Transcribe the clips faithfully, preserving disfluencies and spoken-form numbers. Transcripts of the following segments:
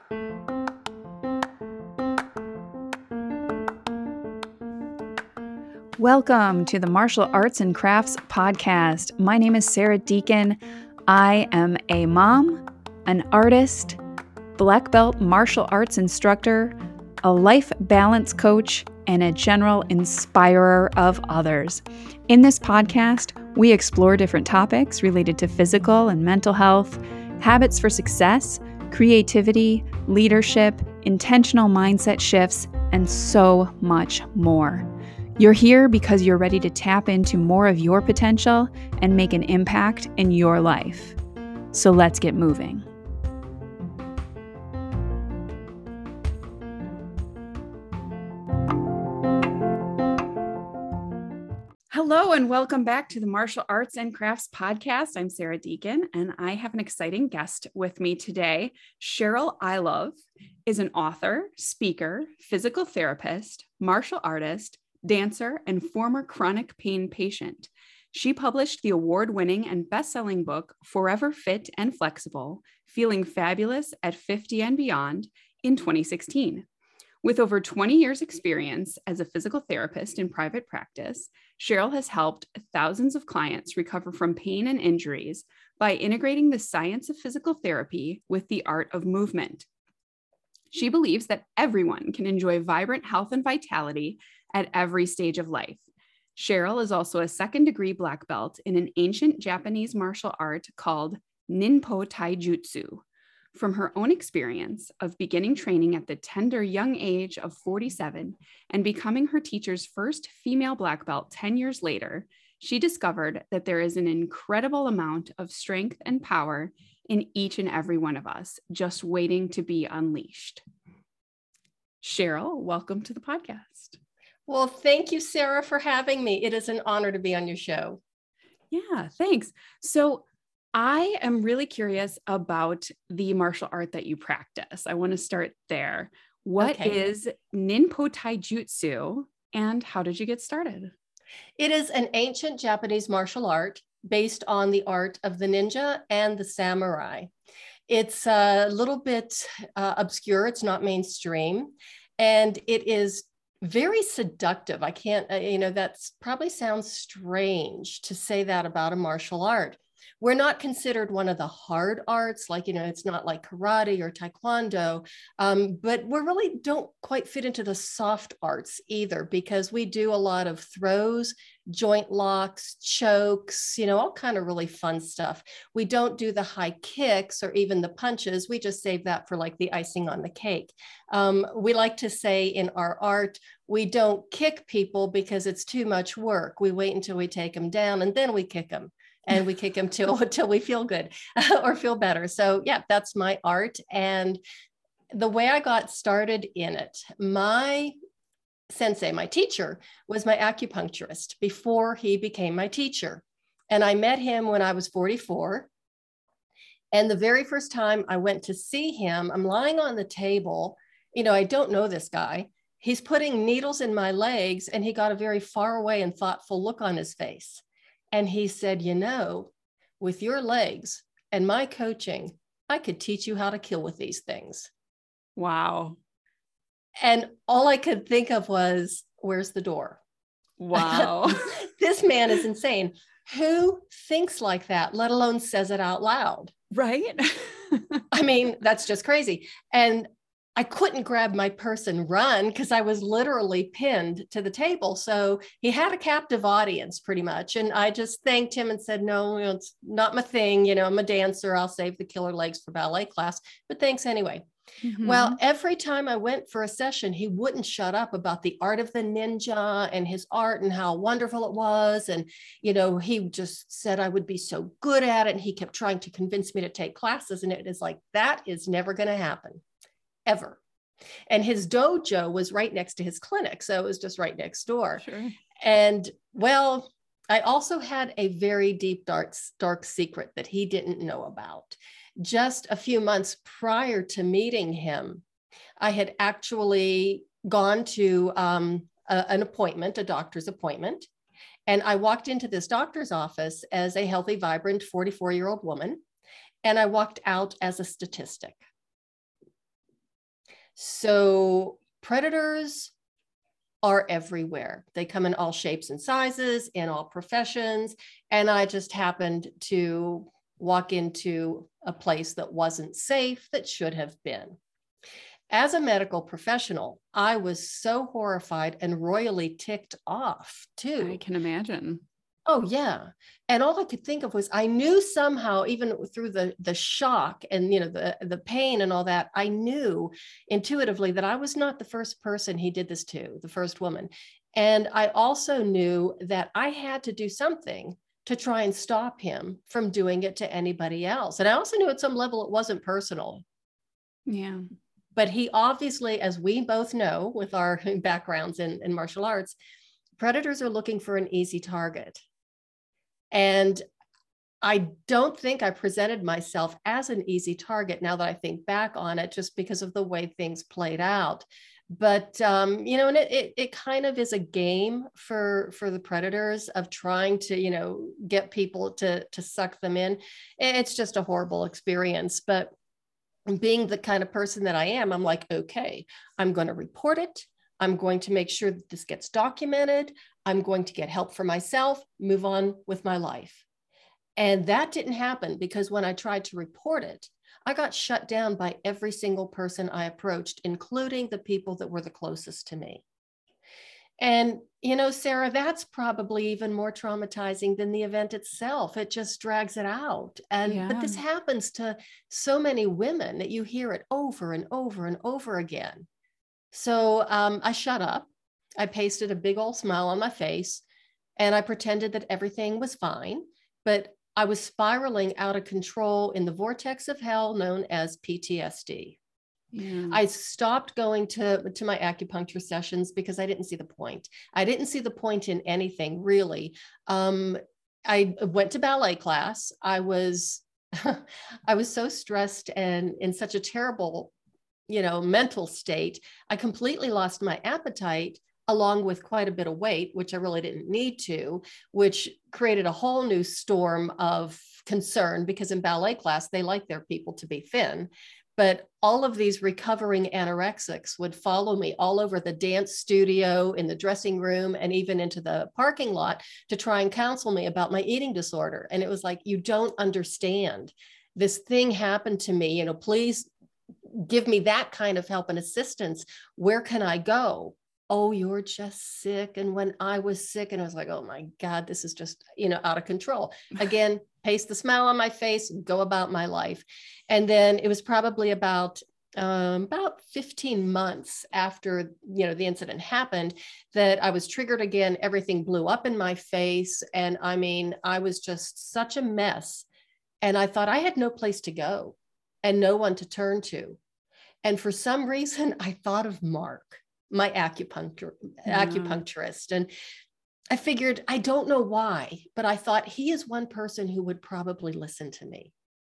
Welcome to the Martial Arts and Crafts podcast. My name is Sarah Deacon. I am a mom, an artist, black belt martial arts instructor, a life balance coach, and a general inspirer of others. In this podcast, we explore different topics related to physical and mental health, habits for success, creativity, leadership, intentional mindset shifts, and so much more. You're here because you're ready to tap into more of your potential and make an impact in your life. So let's get moving. Hello and welcome back to the Martial Arts and Crafts podcast. I'm Sarah Deacon and I have an exciting guest with me today. Cheryl Ilove is an author, speaker, physical therapist, martial artist, dancer, and former chronic pain patient. She published the award-winning and best-selling book, Forever Fit and Flexible, Feeling Fabulous at fifty and Beyond in twenty sixteen. With over twenty years experience as a physical therapist in private practice, Cheryl has helped thousands of clients recover from pain and injuries by integrating the science of physical therapy with the art of movement. She believes that everyone can enjoy vibrant health and vitality at every stage of life. Cheryl is also a second degree black belt in an ancient Japanese martial art called Ninpo Taijutsu. From her own experience of beginning training at the tender young age of forty-seven and becoming her teacher's first female black belt ten years later, she discovered that there is an incredible amount of strength and power in each and every one of us, just waiting to be unleashed. Cheryl, welcome to the podcast. Well, thank you, Sarah, for having me. It is an honor to be on your show. Yeah, thanks. So I am really curious about the martial art that you practice. I want to start there. What Okay. is Ninpo Taijutsu and how did you get started? It is an ancient Japanese martial art based on the art of the ninja and the samurai. It's a little bit uh, obscure. It's not mainstream. And it is very seductive. I can't, uh, you know, that's probably sounds strange to say that about a martial art. We're not considered one of the hard arts, like, you know, it's not like karate or taekwondo, um, but we really don't quite fit into the soft arts either, because we do a lot of throws, joint locks, chokes, you know, all kind of really fun stuff. We don't do the high kicks or even the punches. We just save that for like the icing on the cake. Um, we like to say in our art, we don't kick people because it's too much work. We wait until we take them down and then we kick them. And we kick them till, till we feel good or feel better. So yeah, that's my art. And the way I got started in it, my sensei, my teacher, was my acupuncturist before he became my teacher. And I met him when I was forty-four. And the very first time I went to see him, I'm lying on the table. You know, I don't know this guy. He's putting needles in my legs and he got a very far away and thoughtful look on his face. And he said, you know, with your legs and my coaching, I could teach you how to kill with these things. Wow. And all I could think of was, where's the door? Wow. This man is insane. Who thinks like that, let alone says it out loud? Right? I mean, that's just crazy. And I couldn't grab my purse and run because I was literally pinned to the table. So he had a captive audience pretty much. And I just thanked him and said, no, you know, it's not my thing. You know, I'm a dancer. I'll save the killer legs for ballet class, but thanks anyway. Mm-hmm. Well, every time I went for a session, he wouldn't shut up about the art of the ninja and his art and how wonderful it was. And, you know, he just said I would be so good at it. And he kept trying to convince me to take classes. And it is like, that is never going to happen. Ever. And his dojo was right next to his clinic. So it was just right next door. Sure. And well, I also had a very deep, dark, dark secret that he didn't know about. Just a few months prior to meeting him, I had actually gone to um, a, an appointment, a doctor's appointment. And I walked into this doctor's office as a healthy, vibrant forty-four-year-old woman. And I walked out as a statistic. So predators are everywhere. They come in all shapes and sizes, in all professions. And I just happened to walk into a place that wasn't safe, that should have been. As a medical professional, I was so horrified and royally ticked off too. I can imagine. Oh yeah. And all I could think of was I knew somehow, even through the, the shock and, you know, the, the pain and all that, I knew intuitively that I was not the first person he did this to, the first woman. And I also knew that I had to do something to try and stop him from doing it to anybody else. And I also knew at some level it wasn't personal. Yeah. But he obviously, as we both know with our backgrounds in, in martial arts, predators are looking for an easy target. And I don't think I presented myself as an easy target now that I think back on it, just because of the way things played out. But, um, you know, and it, it, it kind of is a game for, for the predators of trying to, you know, get people to, to suck them in. It's just a horrible experience. But being the kind of person that I am, I'm like, okay, I'm going to report it. I'm going to make sure that this gets documented. I'm going to get help for myself, move on with my life. And that didn't happen because when I tried to report it, I got shut down by every single person I approached, including the people that were the closest to me. And, you know, Sarah, that's probably even more traumatizing than the event itself. It just drags it out. And, Yeah. but this happens to so many women that you hear it over and over and over again. So um, I shut up. I pasted a big old smile on my face and I pretended that everything was fine, but I was spiraling out of control in the vortex of hell known as P T S D. Yeah. I stopped going to, to my acupuncture sessions because I didn't see the point. I didn't see the point in anything, really. Um, I went to ballet class. I was, I was so stressed and in such a terrible, you know, mental state. I completely lost my appetite along with quite a bit of weight, which I really didn't need to, which created a whole new storm of concern because in ballet class, they like their people to be thin. But all of these recovering anorexics would follow me all over the dance studio, in the dressing room, and even into the parking lot to try and counsel me about my eating disorder. And it was like, you don't understand. This thing happened to me, you know, please give me that kind of help and assistance. Where can I go? Oh, you're just sick. And when I was sick, and I was like, oh my God, this is just, you know, out of control. Again, paste the smile on my face, go about my life. And then it was probably about, um, about fifteen months after, you know, the incident happened that I was triggered again. Everything blew up in my face. And I mean, I was just such a mess. And I thought I had no place to go and no one to turn to. And for some reason, I thought of Mark, my acupuncture, Yeah. acupuncturist. And I figured, I don't know why, but I thought he is one person who would probably listen to me.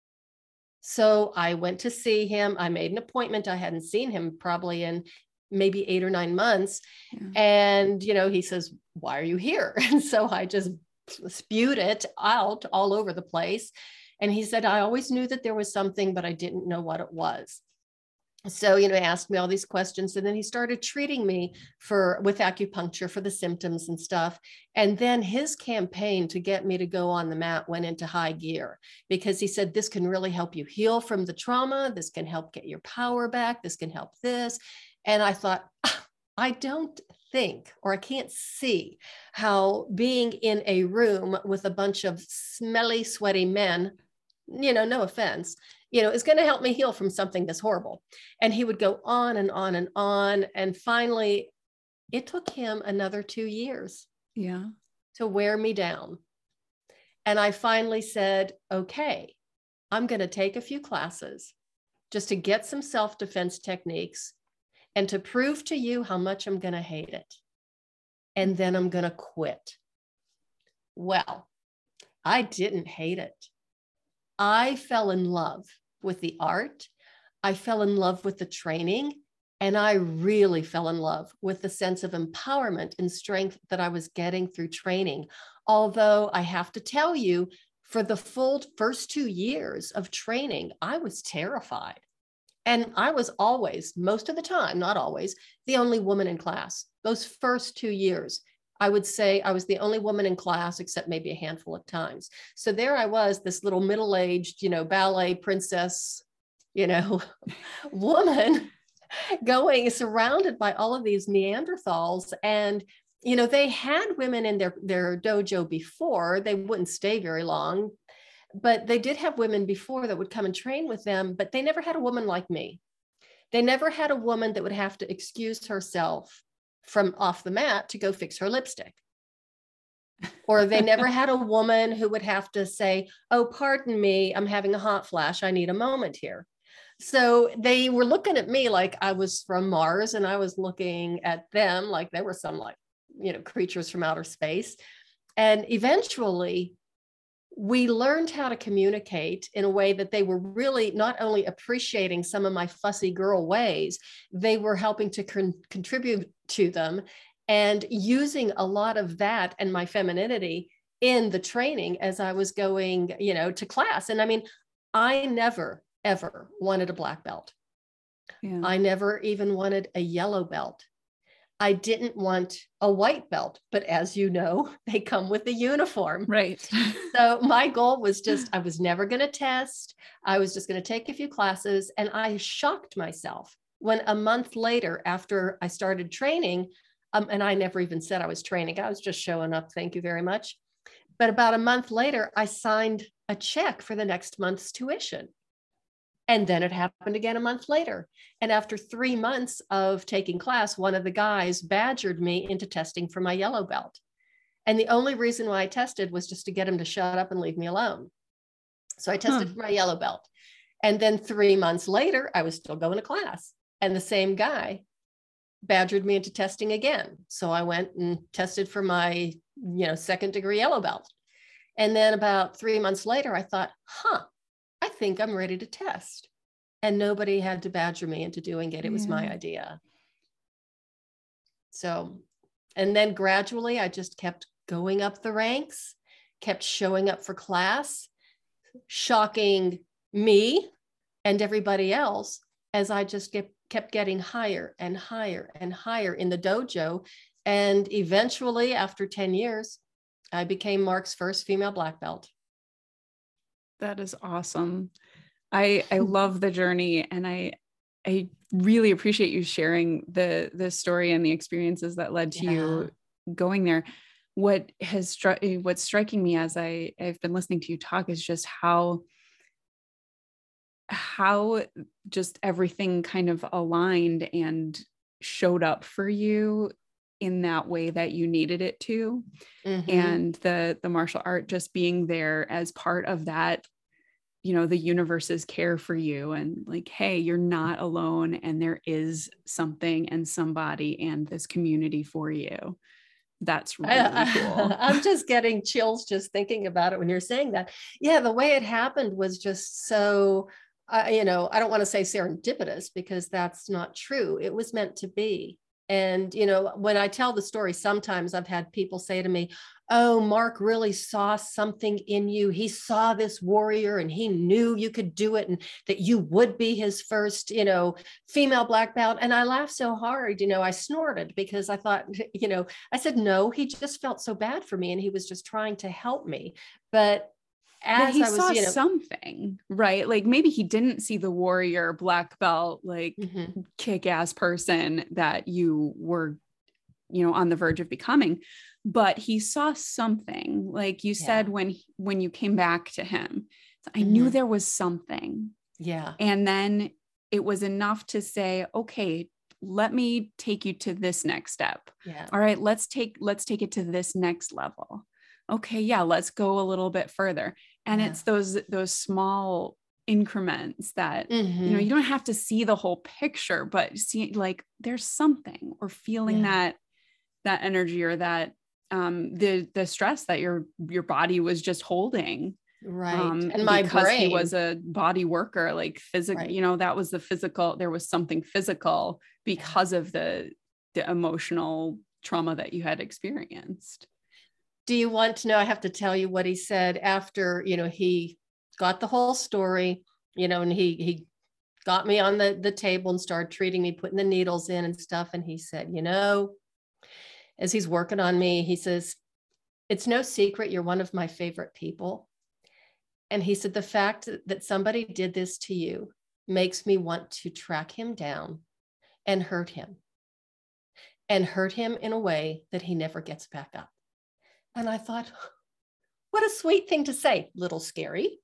So I went to see him. I made an appointment. I hadn't seen him probably in maybe eight or nine months. Yeah. And, you know, he says, why are you here? And so I just spewed it out all over the place. And he said, I always knew that there was something, but I didn't know what it was. So, you know, he asked me all these questions, and then he started treating me for with acupuncture for the symptoms and stuff. And then his campaign to get me to go on the mat went into high gear because he said, this can really help you heal from the trauma. This can help get your power back. This can help this. And I thought, I don't think, or I can't see how being in a room with a bunch of smelly, sweaty men, you know, no offense, you know, is going to help me heal from something this horrible. And he would go on and on and on. And finally, it took him another two years yeah. to wear me down. And I finally said, okay, I'm going to take a few classes just to get some self-defense techniques and to prove to you how much I'm going to hate it. And then I'm going to quit. Well, I didn't hate it. I fell in love with the art. I fell in love with the training. And I really fell in love with the sense of empowerment and strength that I was getting through training. Although I have to tell you, for the full first two years of training, I was terrified. And I was always, most of the time, not always, the only woman in class. Those first two years, I would say I was the only woman in class, except maybe a handful of times. So there I was, this little middle-aged, you know, ballet princess, you know, woman going surrounded by all of these Neanderthals. And, you know, they had women in their, their dojo before. They wouldn't stay very long, but they did have women before that would come and train with them, but they never had a woman like me. They never had a woman that would have to excuse herself from off the mat to go fix her lipstick. Or they never had a woman who would have to say, oh, pardon me, I'm having a hot flash. I need a moment here. So they were looking at me like I was from Mars, and I was looking at them like they were some, like, you know, creatures from outer space. And eventually we learned how to communicate in a way that they were really not only appreciating some of my fussy girl ways, they were helping to con- contribute to them and using a lot of that and my femininity in the training as I was going, you know, to class. And I mean, I never, ever wanted a black belt. Yeah. I never even wanted a yellow belt. I didn't want a white belt, but as you know, they come with a uniform. Right. So my goal was just, I was never going to test. I was just going to take a few classes. And I shocked myself when a month later, after I started training, um, and I never even said I was training, I was just showing up. Thank you very much. But about a month later, I signed a check for the next month's tuition. And then it happened again a month later. And after three months of taking class, one of the guys badgered me into testing for my yellow belt. And the only reason why I tested was just to get him to shut up and leave me alone. So I tested huh. for my yellow belt. And then three months later, I was still going to class. And the same guy badgered me into testing again. So I went and tested for my, you know, second degree yellow belt. And then about three months later, I thought, huh, I think I'm ready to test. And nobody had to badger me into doing it. It was yeah. my idea. So, and then gradually I just kept going up the ranks, kept showing up for class, shocking me and everybody else as I just get, kept getting higher and higher and higher in the dojo. And eventually, after ten years, I became Mark's first female black belt. That is awesome. I I love the journey, and I I really appreciate you sharing the the story and the experiences that led to yeah. you going there. What has struck what's striking me as I I've been listening to you talk is just how how just everything kind of aligned and showed up for you in that way that you needed it to. Mm-hmm. And the the martial art just being there as part of that, you know, the universe's care for you, and like, hey, you're not alone, and there is something and somebody and this community for you. That's really I, cool. I, I'm just getting chills just thinking about it when you're saying that. Yeah, the way it happened was just so, uh, you know, I don't want to say serendipitous because that's not true. It was meant to be. And, you know, when I tell the story, sometimes I've had people say to me, oh, Mark really saw something in you. He saw this warrior and he knew you could do it and that you would be his first, you know, female black belt. And I laughed so hard, you know, I snorted because I thought, you know, I said, no, he just felt so bad for me and he was just trying to help me. But as he I was, saw you know, something, right? Like maybe he didn't see the warrior black belt, like mm-hmm. kick-ass person that you were, you know, on the verge of becoming, but he saw something, like you yeah. said, when, when you came back to him, I mm-hmm. knew there was something. Yeah. And then it was enough to say, okay, let me take you to this next step. Yeah. All right, let's take, let's take it to this next level. Okay, yeah, let's go a little bit further. And yeah. it's those, those small increments that, mm-hmm. you know, you don't have to see the whole picture, but see, like there's something, or feeling yeah. that, that energy, or that, um, the, the stress that your, your body was just holding. Right. Um, and my because brain. he was a body worker, like physical, right. you know, that was the physical, there was something physical because yeah. of the, the emotional trauma that you had experienced. Do you want to know? I have to tell you what he said after, you know, he got the whole story, you know, and he, he got me on the, the table and started treating me, putting the needles in and stuff. And he said, you know, as he's working on me, he says, it's no secret you're one of my favorite people. And he said, the fact that somebody did this to you makes me want to track him down and hurt him and hurt him in a way that he never gets back up. And I thought, what a sweet thing to say. Little scary,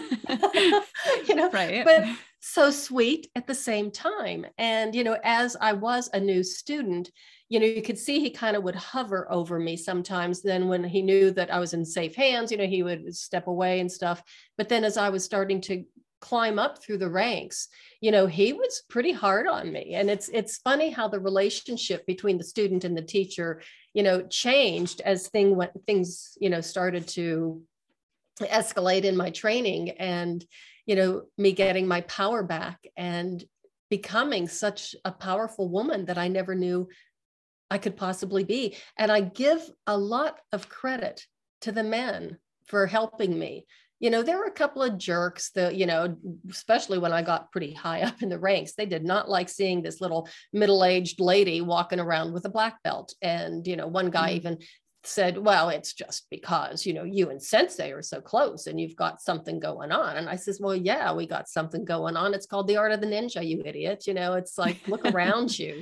you know, right. But so sweet at the same time. And, you know, as I was a new student, you know, you could see he kind of would hover over me sometimes. Then when he knew that I was in safe hands, you know, he would step away and stuff. But then as I was starting to climb up through the ranks, you know, he was pretty hard on me. And it's it's funny how the relationship between the student and the teacher, you know, changed as thing went, things, you know, started to escalate in my training, and, you know, me getting my power back and becoming such a powerful woman that I never knew I could possibly be. And I give a lot of credit to the men for helping me. You know, there were a couple of jerks that, you know, especially when I got pretty high up in the ranks, they did not like seeing this little middle-aged lady walking around with a black belt. And, you know, one guy mm-hmm. even said, well, it's just because, you know, you and Sensei are so close and you've got something going on. And I says, well, yeah, we got something going on. It's called the art of the ninja, you idiot. You know, it's like, look around you.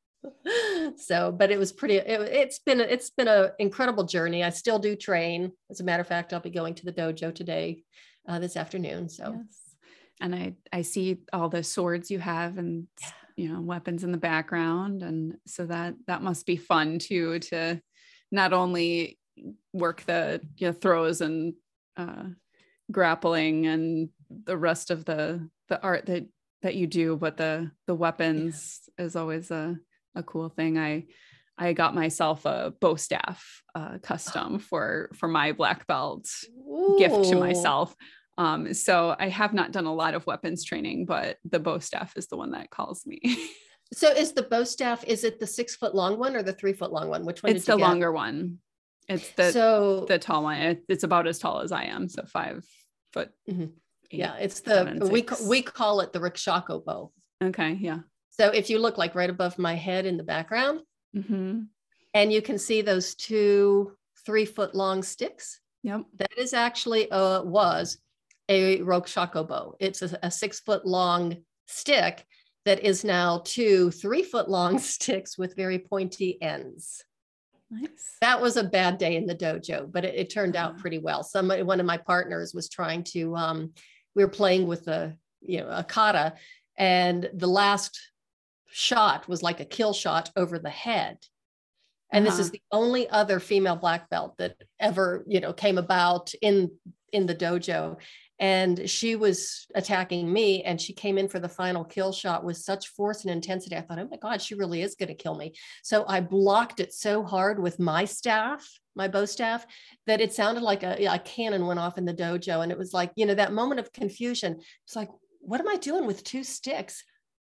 So, but it was pretty, it, it's been, it's been an incredible journey. I still do train. As a matter of fact, I'll be going to the dojo today, uh, this afternoon. So, yes. And I, I see all the swords you have and, yeah. you know, weapons in the background. And so that, that must be fun too, to not only work the, you know, throws and, uh, grappling and the rest of the, the art that, that you do, but the, the weapons yeah. is always a, a cool thing. I, I got myself a bow staff, uh, custom for, for my black belt Ooh. gift to myself. Um, so I have not done a lot of weapons training, but the bow staff is the one that calls me. So is the bow staff, is it the six foot long one or the three foot long one? Which one? It's did you the get? longer one. It's the, so, the tall one. It, it's about as tall as I am. So five foot. Mm-hmm. Eight, yeah. It's the, seven, we, we call it the Rikshako bow. Okay. Yeah. So if you look like right above my head in the background, mm-hmm. and you can see those two three foot long sticks. Yep. That is actually, uh, was a Rikshako bow. It's a, a six foot long stick that is now two three foot long sticks with very pointy ends. Nice. That was a bad day in the dojo, but it, it turned out pretty well. Somebody, one of my partners was trying to, um, we were playing with a, you know, a kata, and the last shot was like a kill shot over the head. And uh-huh. this is the only other female black belt that ever, you know, came about in, in the dojo. And she was attacking me, and she came in for the final kill shot with such force and intensity. I thought, oh my God, she really is going to kill me. So I blocked it so hard with my staff, my bow staff, that it sounded like a, a cannon went off in the dojo. And it was like, you know, that moment of confusion. It's like, what am I doing with two sticks?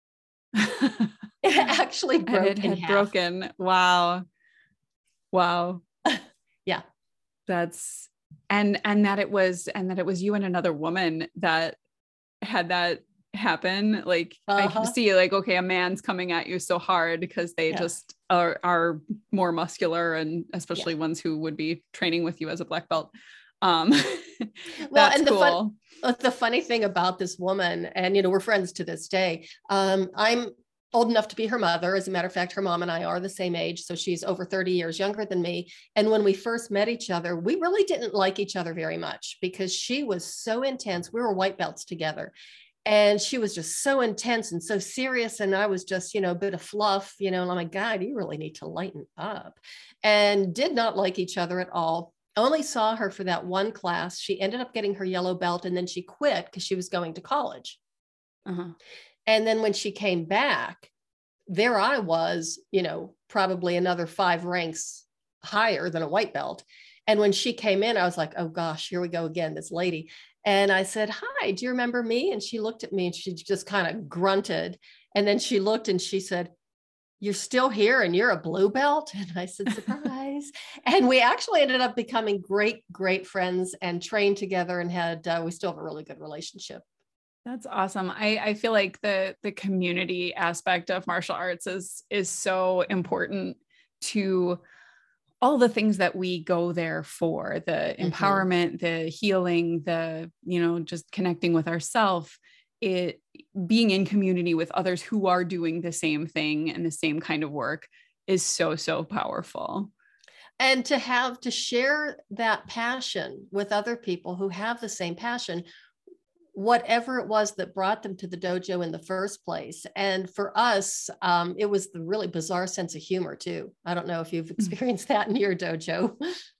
It actually broke and it in had half. broken. Wow. Wow. Yeah. That's, and, and that it was, and that it was you and another woman that had that happen. Like uh-huh. I can see like, okay, a man's coming at you so hard because they yeah. just are, are more muscular, and especially yeah. ones who would be training with you as a black belt. Um, well, that's and the, cool. fun, the funny thing about this woman, and, you know, we're friends to this day. Um, I'm old enough to be her mother. As a matter of fact, her mom and I are the same age. So she's over thirty years younger than me. And when we first met each other, we really didn't like each other very much because she was so intense. We were white belts together. And she was just so intense and so serious. And I was just, you know, a bit of fluff, you know, and I'm like, God, you really need to lighten up. And did not like each other at all. Only saw her for that one class. She ended up getting her yellow belt, and then she quit because she was going to college. Uh-huh. And then when she came back, there I was, you know, probably another five ranks higher than a white belt. And when she came in, I was like, oh gosh, here we go again, this lady. And I said, hi, do you remember me? And she looked at me and she just kind of grunted. And then she looked and she said, you're still here and you're a blue belt? And I said, surprise. And we actually ended up becoming great, great friends and trained together, and had, uh, we still have a really good relationship. That's awesome. I, I feel like the the community aspect of martial arts is is so important to all the things that we go there for, the Mm-hmm. empowerment, the healing, the, you know, just connecting with ourselves, it being in community with others who are doing the same thing and the same kind of work is so, so powerful. And to have to share that passion with other people who have the same passion, whatever it was that brought them to the dojo in the first place. And for us, um, it was the really bizarre sense of humor too. I don't know if you've experienced that in your dojo.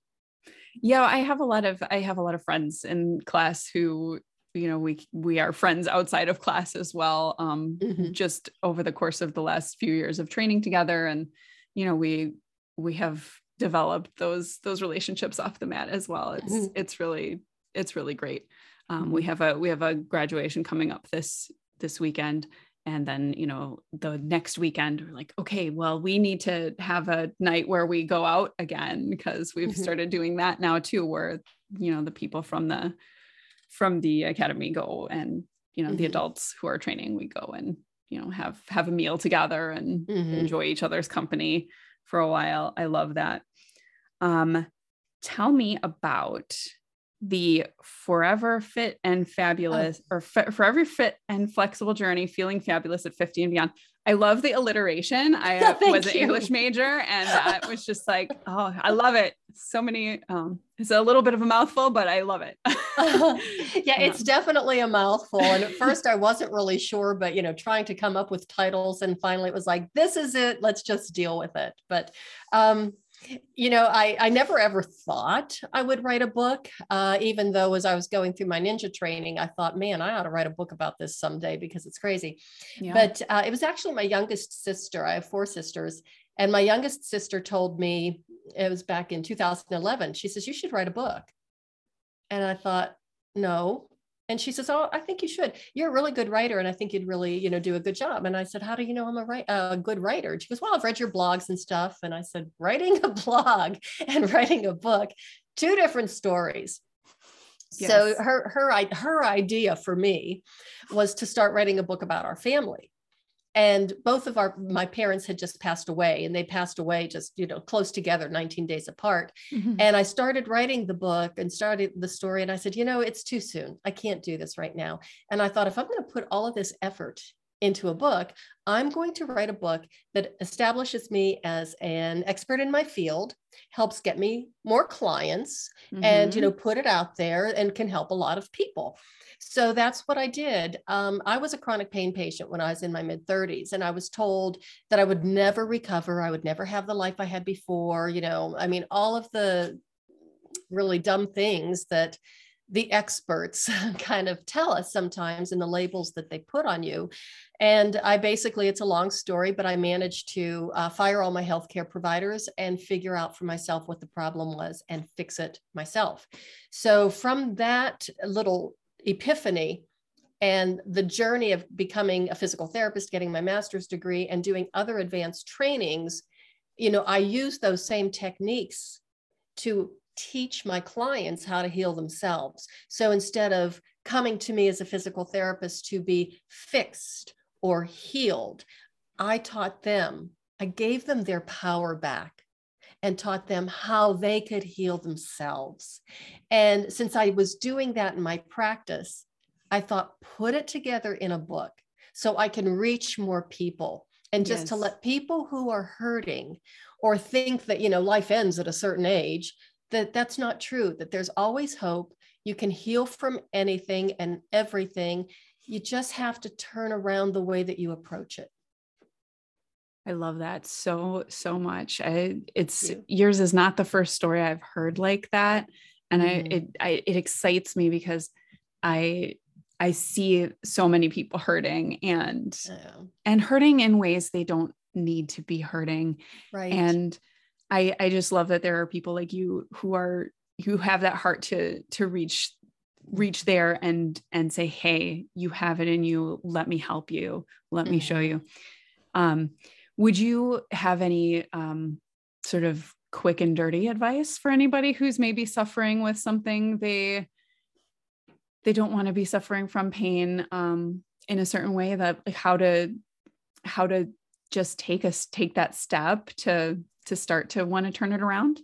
Yeah, I have a lot of, I have a lot of friends in class who, you know, we, we are friends outside of class as well. Um, mm-hmm. Just over the course of the last few years of training together. And, you know, we, we have developed those, those relationships off the mat as well. It's, mm-hmm. it's really, it's really great. Um, we have a we have a graduation coming up this this weekend, and then, you know, the next weekend we're like, okay, well, we need to have a night where we go out again, because we've mm-hmm. started doing that now too, where, you know, the people from the from the academy go, and, you know, mm-hmm. the adults who are training, we go and, you know, have have a meal together and mm-hmm. enjoy each other's company for a while. I love that. Um, tell me about the Forever Fit and Fabulous oh. or f- Forever Fit and Flexible Journey, Feeling Fabulous at fifty and Beyond. I love the alliteration. I uh, was an you. English major, and that was just like, oh, I love it. So many, um, it's a little bit of a mouthful, but I love it. uh, yeah, it's um, definitely a mouthful. And at first I wasn't really sure, but, you know, trying to come up with titles, and finally it was like, this is it. Let's just deal with it. But, um, you know, I, I never ever thought I would write a book, uh, even though as I was going through my ninja training, I thought, man, I ought to write a book about this someday because it's crazy. Yeah. But uh, it was actually my youngest sister. I have four sisters. And my youngest sister told me, it was back in two thousand eleven, she says, you should write a book. And I thought, no. And she says, oh, I think you should. You're a really good writer, and I think you'd really, you know, do a good job. And I said, how do you know I'm a, write- a good writer? And she goes, well, I've read your blogs and stuff. And I said, writing a blog and writing a book, two different stories. Yes. So her, her, her idea for me was to start writing a book about our family. And both of our, my parents had just passed away, and they passed away just, you know, close together, nineteen days apart. Mm-hmm. And I started writing the book and started the story. And I said, you know, it's too soon. I can't do this right now. And I thought, if I'm going to put all of this effort into a book, I'm going to write a book that establishes me as an expert in my field, helps get me more clients, mm-hmm. and, you know, put it out there and can help a lot of people. So that's what I did. Um, I was a chronic pain patient when I was in my mid thirties, and I was told that I would never recover. I would never have the life I had before. You know, I mean, all of the really dumb things that the experts kind of tell us sometimes in the labels that they put on you. And I basically, it's a long story, but I managed to uh, fire all my healthcare providers and figure out for myself what the problem was and fix it myself. So from that little epiphany and the journey of becoming a physical therapist, getting my master's degree, and doing other advanced trainings, you know, I use those same techniques to teach my clients how to heal themselves. So instead of coming to me as a physical therapist to be fixed or healed, I taught them, I gave them their power back and taught them how they could heal themselves. And since I was doing that in my practice, I thought, put it together in a book so I can reach more people, and just yes. to let people who are hurting or think that, you know, life ends at a certain age, that that's not true, that there's always hope. You can heal from anything and everything. You just have to turn around the way that you approach it. I love that so, so much. I, it's yours is not the first story I've heard like that. And mm-hmm. I, it, I, it excites me because I, I see so many people hurting and, yeah. and hurting in ways they don't need to be hurting. Right. And I, I just love that there are people like you who are, who have that heart to, to reach, reach there and, and say, hey, you have it in you. Let me help you. Let mm-hmm. me show you. Um, Would you have any um, sort of quick and dirty advice for anybody who's maybe suffering with something they they don't want to be suffering from pain um, in a certain way, that like how to, how to just take us, take that step to, to start to want to turn it around?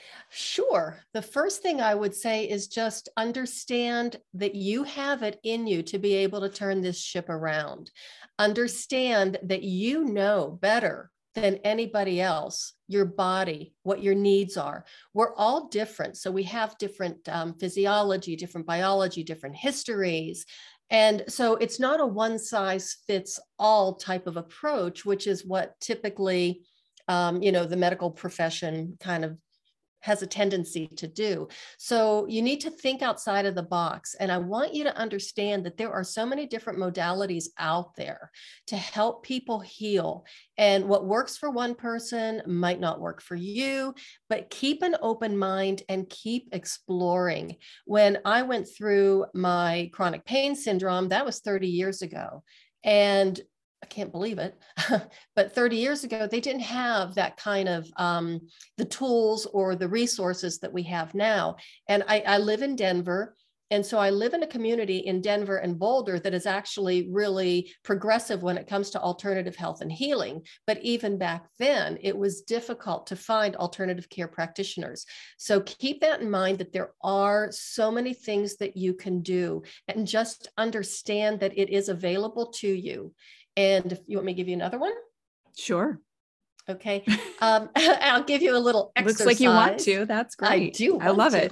Sure. The first thing I would say is just understand that you have it in you to be able to turn this ship around. Understand that you know better than anybody else your body, what your needs are. We're all different. So we have different um, physiology, different biology, different histories. And so it's not a one size fits all type of approach, which is what typically, um, you know, the medical profession kind of has a tendency to do. So you need to think outside of the box. And I want you to understand that there are so many different modalities out there to help people heal. And what works for one person might not work for you, but keep an open mind and keep exploring. When I went through my chronic pain syndrome, that was thirty years ago. And I can't believe it, but thirty years ago, they didn't have that kind of um, the tools or the resources that we have now. And I, I live in Denver. And so I live in a community in Denver and Boulder that is actually really progressive when it comes to alternative health and healing. But even back then, it was difficult to find alternative care practitioners. So keep that in mind, that there are so many things that you can do, and just understand that it is available to you. And if you want me to give you another one? Sure. Okay. Um, I'll give you a little exercise. Looks like you want to. That's great. I do. I love to. it.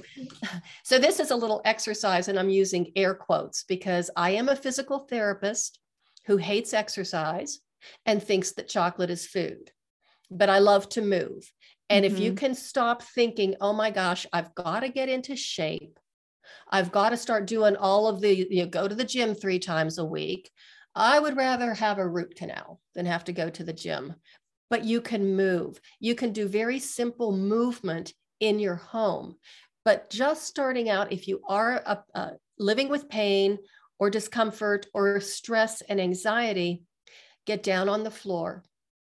So this is a little exercise, and I'm using air quotes because I am a physical therapist who hates exercise and thinks that chocolate is food, but I love to move. And mm-hmm. if you can stop thinking, oh my gosh, I've got to get into shape. I've got to start doing all of the, you know, go to the gym three times a week. I would rather have a root canal than have to go to the gym. But you can move. You can do very simple movement in your home. But just starting out, if you are uh, uh, living with pain or discomfort or stress and anxiety, get down on the floor.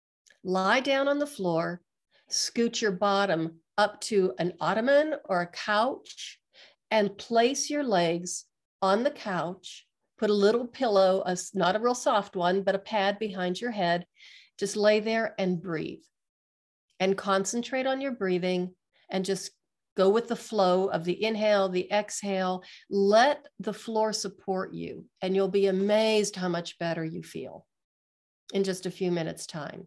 Lie down on the floor, scoot your bottom up to an ottoman or a couch, and place your legs on the couch. Put a little pillow, a, not a real soft one, but a pad behind your head. Just lay there and breathe, and concentrate on your breathing, and just go with the flow of the inhale, the exhale. Let the floor support you, and you'll be amazed how much better you feel in just a few minutes' time.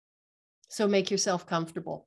So make yourself comfortable.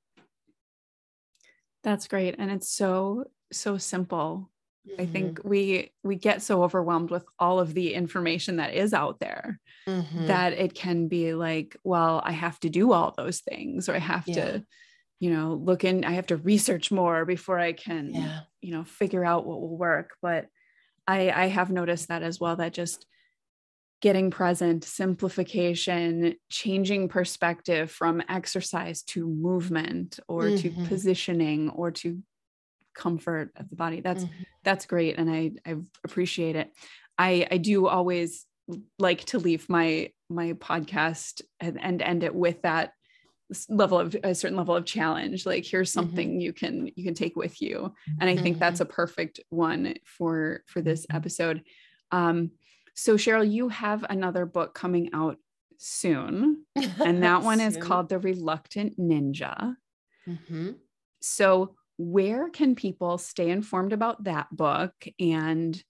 That's great. And it's so, so simple. Mm-hmm. I think we we get so overwhelmed with all of the information that is out there mm-hmm. that it can be like, well, I have to do all those things, or I have yeah. to, you know, look in, I have to research more before I can, yeah. you know, figure out what will work. But I, I have noticed that as well, that just getting present, simplification, changing perspective from exercise to movement, or mm-hmm. to positioning, or to comfort of the body. That's, mm-hmm. that's great. And I, I appreciate it. I, I do always like to leave my, my podcast and, and end it with that level of a certain level of challenge. Like, here's something mm-hmm. you can, you can take with you. And I think mm-hmm. that's a perfect one for, for this episode. Um, so Cheryl, you have another book coming out soon, and that one is called The Reluctant Ninja. Mm-hmm. So where can people stay informed about that book and,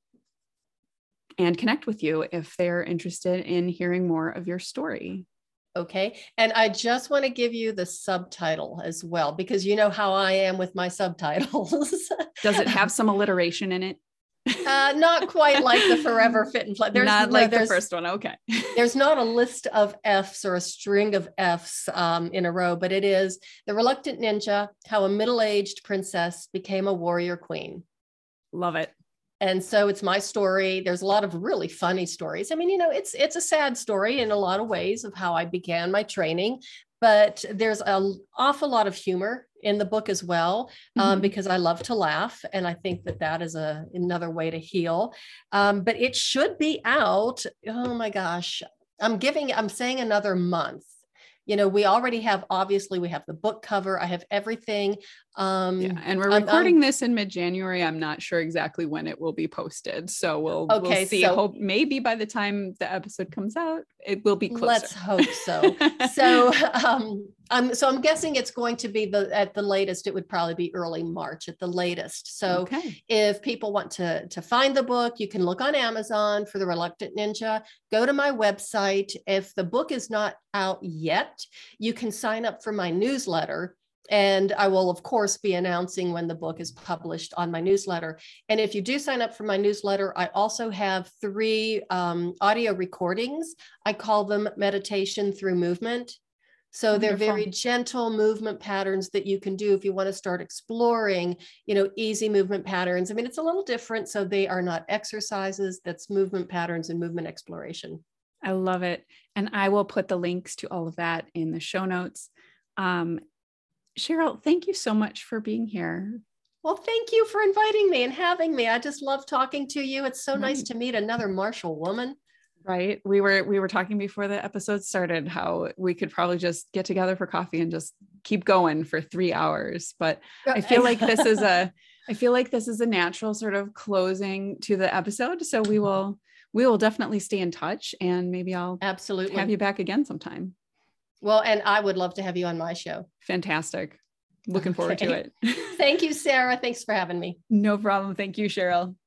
and connect with you if they're interested in hearing more of your story? Okay. And I just want to give you the subtitle as well, because you know how I am with my subtitles. Does it have some alliteration in it? Uh, not quite like the Forever Fit and Fly. There's not no, like the first one. Okay. There's not a list of F's or a string of F's um, in a row, but it is The Reluctant Ninja: How a Middle-Aged Princess Became a Warrior Queen. Love it. And so it's my story. There's a lot of really funny stories. I mean, you know, it's, it's a sad story in a lot of ways of how I began my training, but there's an awful lot of humor in the book as well, um, mm-hmm. because I love to laugh. And I think that that is a, another way to heal. Um, but it should be out. Oh my gosh. I'm giving, I'm saying another month. You know, we already have, obviously we have the book cover. I have everything. Um, yeah, and we're I'm, recording I'm, this in mid-January. I'm not sure exactly when it will be posted, so we'll okay, we'll see. so Hope maybe by the time the episode comes out, it will be closer. let's hope so. So, um, I'm so I'm guessing it's going to be the at the latest. It would probably be early March at the latest. So, okay. if people want to to find the book, you can look on Amazon for The Reluctant Ninja. Go to my website. If the book is not out yet, you can sign up for my newsletter. And I will, of course, be announcing when the book is published on my newsletter. And if you do sign up for my newsletter, I also have three um, audio recordings. I call them meditation through movement. So Wonderful. they're very gentle movement patterns that you can do if you want to start exploring, you know, easy movement patterns. I mean, it's a little different. So they are not exercises, that's movement patterns and movement exploration. I love it. And I will put the links to all of that in the show notes. Um, Cheryl, thank you so much for being here. Well, thank you for inviting me and having me. I just love talking to you. It's so right. nice to meet another Marshall woman. Right. We were, we were talking before the episode started, how we could probably just get together for coffee and just keep going for three hours. But I feel like this is a, I feel like this is a natural sort of closing to the episode. So we will, we will definitely stay in touch, and maybe I'll absolutely have you back again sometime. Well, and I would love to have you on my show. Fantastic. Looking forward okay. to it. Thank you, Sarah. Thanks for having me. No problem. Thank you, Cheryl.